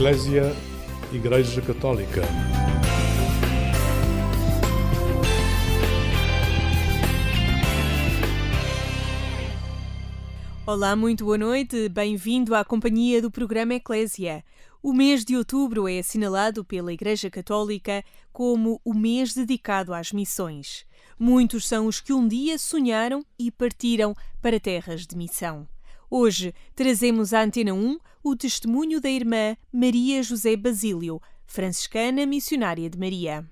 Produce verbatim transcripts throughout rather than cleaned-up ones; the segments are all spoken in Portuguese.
Eclésia, Igreja Católica. Olá, muito boa noite, bem-vindo à companhia do programa Eclésia. O mês de outubro é assinalado pela Igreja Católica como o mês dedicado às missões. Muitos são os que um dia sonharam e partiram para terras de missão. Hoje trazemos à Antena um o testemunho da irmã Maria José Basílio, franciscana missionária de Maria.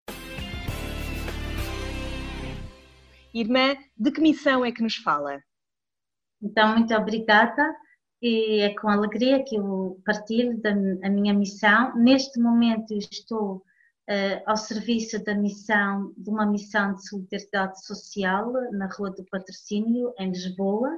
Irmã, de que missão é que nos fala? Então, muito obrigada e é com alegria que eu partilho da a minha missão. Neste momento estou uh, ao serviço da missão, de uma missão de solidariedade social na Rua do Patrocínio, em Lisboa.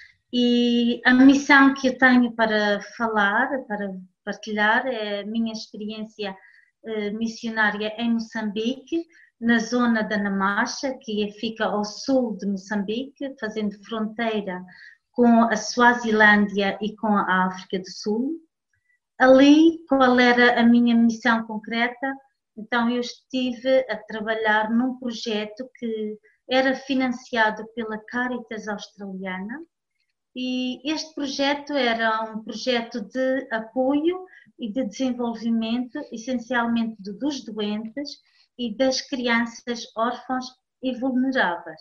E a missão que eu tenho para falar, para partilhar, é a minha experiência uh, missionária em Moçambique, na zona da Namacha, que fica ao sul de Moçambique, fazendo fronteira com a Suazilândia e com a África do Sul. Ali, qual era a minha missão concreta? Então, eu estive a trabalhar num projeto que era financiado pela Caritas Australiana, e este projeto era um projeto de apoio e de desenvolvimento, essencialmente dos doentes e das crianças órfãs e vulneráveis.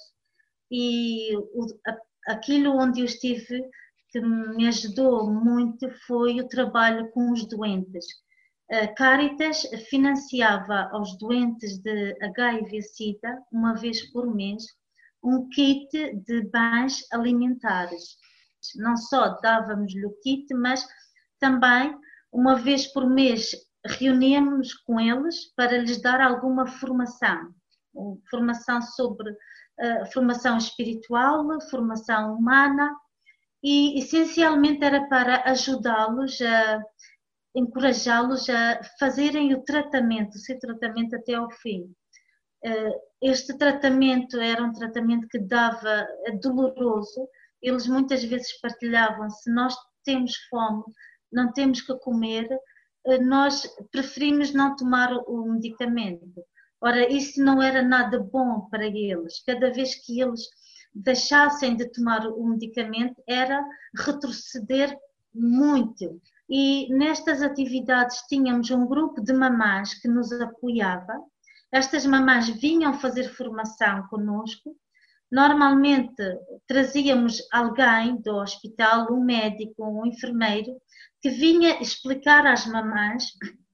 E o, a, aquilo onde eu estive que me ajudou muito foi o trabalho com os doentes. A Caritas financiava aos doentes de H I V-Sida, uma vez por mês, um kit de bens alimentares. Não só dávamos-lhe o kit, mas também, uma vez por mês, reuníamos com eles para lhes dar alguma formação. Formação sobre uh, formação espiritual, formação humana, e essencialmente era para ajudá-los, a encorajá-los a fazerem o tratamento, o seu tratamento até ao fim. Uh, este tratamento era um tratamento que dava, é doloroso. Eles muitas vezes partilhavam: se nós temos fome, não temos que comer, nós preferimos não tomar o medicamento. Ora, isso não era nada bom para eles. Cada vez que eles deixassem de tomar o medicamento, era retroceder muito. E nestas atividades tínhamos um grupo de mamães que nos apoiava. Estas mamães vinham fazer formação conosco. Normalmente trazíamos alguém do hospital, um médico, um enfermeiro, que vinha explicar às mamães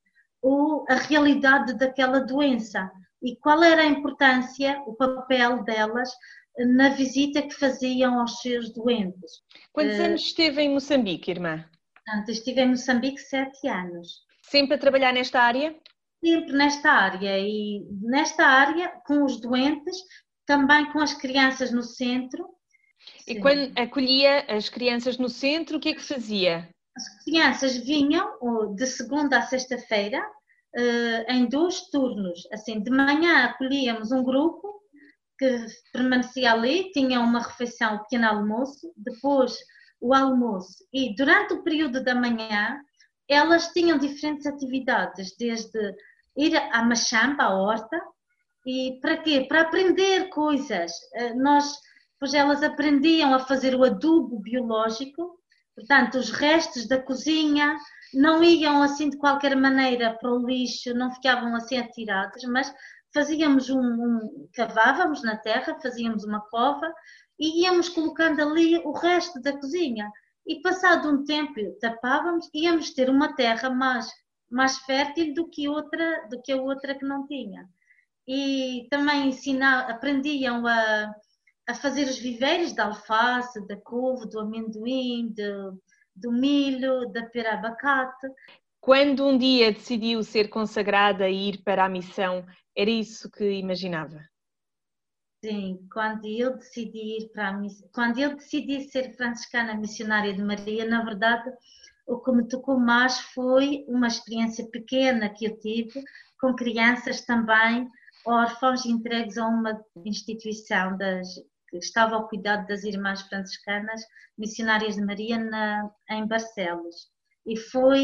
a realidade daquela doença e qual era a importância, o papel delas na visita que faziam aos seus doentes. Quantos uh, anos esteve em Moçambique, irmã? Portanto, estive em Moçambique sete anos. Sempre a trabalhar nesta área? Sempre nesta área, e nesta área com os doentes, também com as crianças no centro. E sim, quando acolhia as crianças no centro, o que é que fazia? As crianças vinham de segunda a sexta-feira em dois turnos. Assim, de manhã acolhíamos um grupo que permanecia ali, tinha uma refeição, um pequeno almoço, depois o almoço. E durante o período da manhã, elas tinham diferentes atividades, desde ir à machamba, à horta. E para quê? Para aprender coisas. Nós, pois elas aprendiam a fazer o adubo biológico, portanto, os restos da cozinha não iam assim de qualquer maneira para o lixo, não ficavam assim atirados, mas fazíamos um, um cavávamos na terra, fazíamos uma cova e íamos colocando ali o resto da cozinha. E passado um tempo tapávamos e íamos ter uma terra mais, mais fértil do que, outra, do que a outra que não tinha. E também ensinar, aprendiam a, a fazer os viveiros da alface, da couve, do amendoim, de, do milho, da pera-abacate. Quando um dia decidiu ser consagrada e ir para a missão, era isso que imaginava? Sim, quando eu decidi ir para a missão, quando eu decidi ser franciscana missionária de Maria, na verdade, o que me tocou mais foi uma experiência pequena que eu tive com crianças também órfãos entregues a uma instituição das, que estava ao cuidado das irmãs franciscanas missionárias de Maria na, em Barcelos. E foi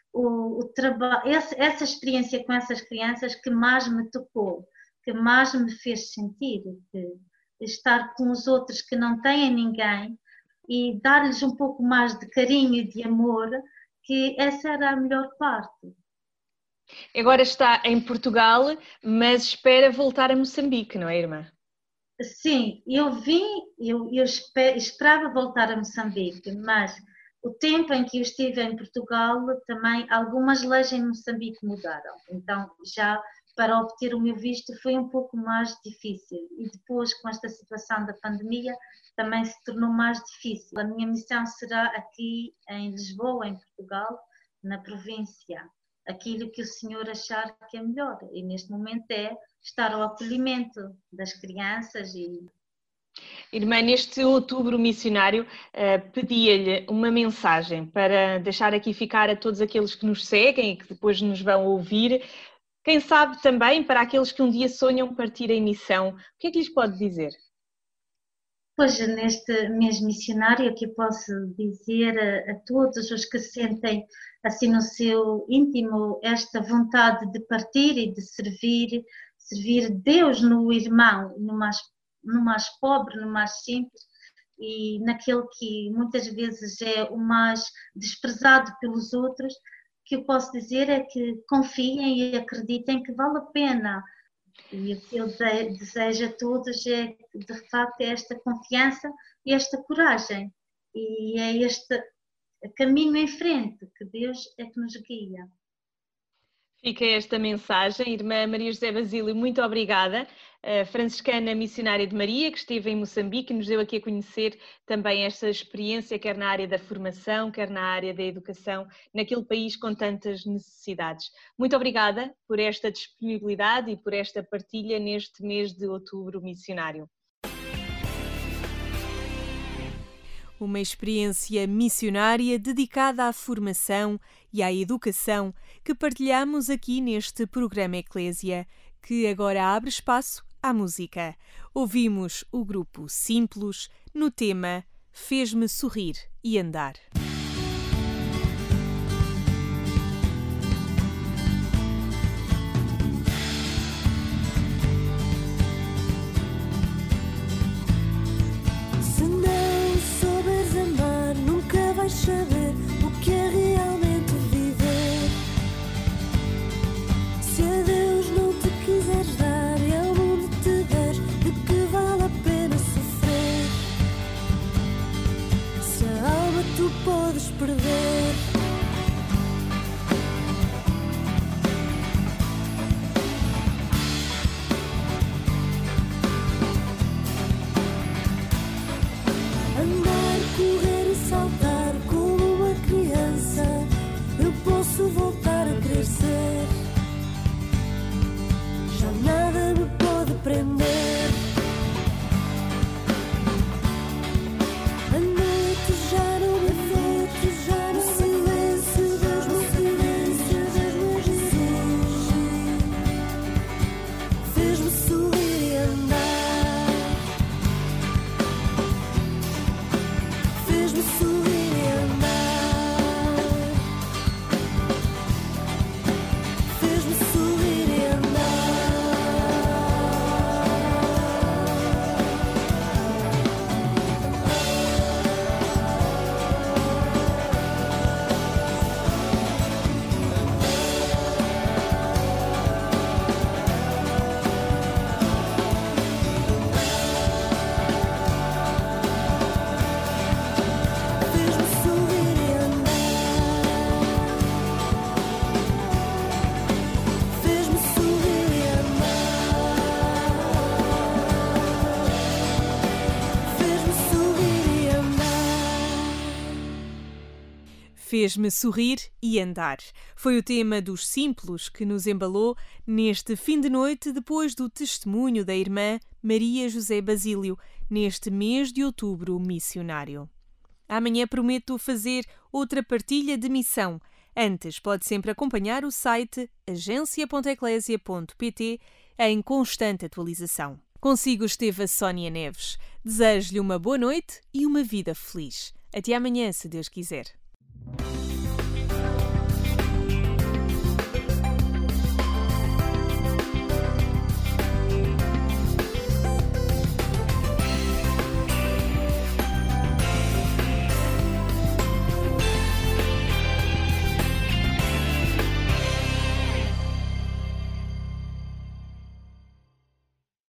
o, o trabalho, essa, essa experiência com essas crianças que mais me tocou, que mais me fez sentir, que estar com os outros que não têm ninguém e dar-lhes um pouco mais de carinho e de amor, que essa era a melhor parte. Agora está em Portugal, mas espera voltar a Moçambique, não é, irmã? Sim, eu vim, eu, eu esperava voltar a Moçambique, mas o tempo em que eu estive em Portugal também algumas leis em Moçambique mudaram, então já para obter o meu visto foi um pouco mais difícil e depois com esta situação da pandemia também se tornou mais difícil. A minha missão será aqui em Lisboa, em Portugal, na província, aquilo que o Senhor achar que é melhor e neste momento é estar ao acolhimento das crianças e... Irmã, neste outubro missionário, uh, pedia-lhe uma mensagem para deixar aqui ficar a todos aqueles que nos seguem e que depois nos vão ouvir. Quem sabe também para aqueles que um dia sonham partir em missão. O que é que lhes pode dizer? Pois, neste mês missionário, o que eu posso dizer a, a todos os que sentem assim no seu íntimo esta vontade de partir e de servir, servir Deus no irmão, no mais, no mais pobre, no mais simples e naquele que muitas vezes é o mais desprezado pelos outros, o que eu posso dizer é que confiem e acreditem que vale a pena. E o que eu desejo a todos é, de facto, esta confiança e esta coragem. E é este caminho em frente que Deus é que nos guia. Fica esta mensagem. Irmã Maria José Basílio, muito obrigada. A franciscana missionária de Maria, que esteve em Moçambique e nos deu aqui a conhecer também esta experiência, quer na área da formação, quer na área da educação, naquele país com tantas necessidades. Muito obrigada por esta disponibilidade e por esta partilha neste mês de outubro missionário. Uma experiência missionária dedicada à formação e à educação que partilhamos aqui neste programa Eclésia, que agora abre espaço à música. Ouvimos o grupo Simplos no tema Fez-me Sorrir e Andar. Se não souberes amar, nunca vais saber o que é realmente viver. Se a Deus não te quiseres dar e ao mundo te der, de que vale a pena sofrer? Se a alma tu podes perder. Andar, correr e saltar como uma criança, eu posso voltar a querer ser. Já nada me pode prender. A noite já não me noite já no silêncio das meus silêncio das meus Jesus fez-me sorrir e andar. Fez-me sorrir e andar. Fez-me sorrir e andar. Fez-me sorrir e andar. Fez-me sorrir e andar. Fez-me sorrir e andar. Fez-me sorrir e andar. Foi o tema dos Simplos que nos embalou neste fim de noite depois do testemunho da irmã Maria José Basílio, neste mês de outubro missionário. Amanhã prometo fazer outra partilha de missão. Antes, pode sempre acompanhar o site agência ponto eclésia ponto pt em constante atualização. Consigo esteve a Sónia Neves. Desejo-lhe uma boa noite e uma vida feliz. Até amanhã, se Deus quiser.